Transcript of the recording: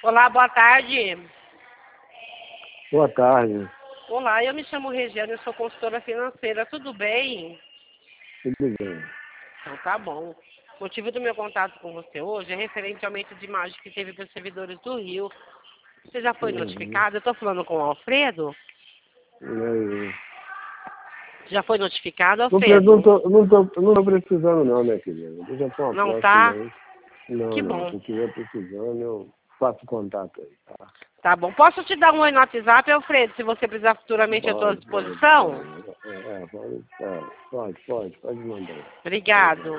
Olá, boa tarde. Boa tarde. Olá, eu me chamo Regiane, eu sou consultora financeira, tudo bem? Tudo bem. Então tá bom. O motivo do meu contato com você hoje é referente ao aumento de imagem que teve para os servidores do Rio. Você já foi notificado? Eu estou falando com o Alfredo? Já foi notificado, Alfredo? Não tô precisando não, minha querida. Deixa pra uma Não próxima tá? aí. Não, Que não. bom. Se tiver precisando, eu faço contato aí, tá? Tá bom. Posso te dar um oi no WhatsApp, Alfredo? Se você precisar futuramente, eu estou à Pode, disposição? pode. Pode mandar. Obrigado.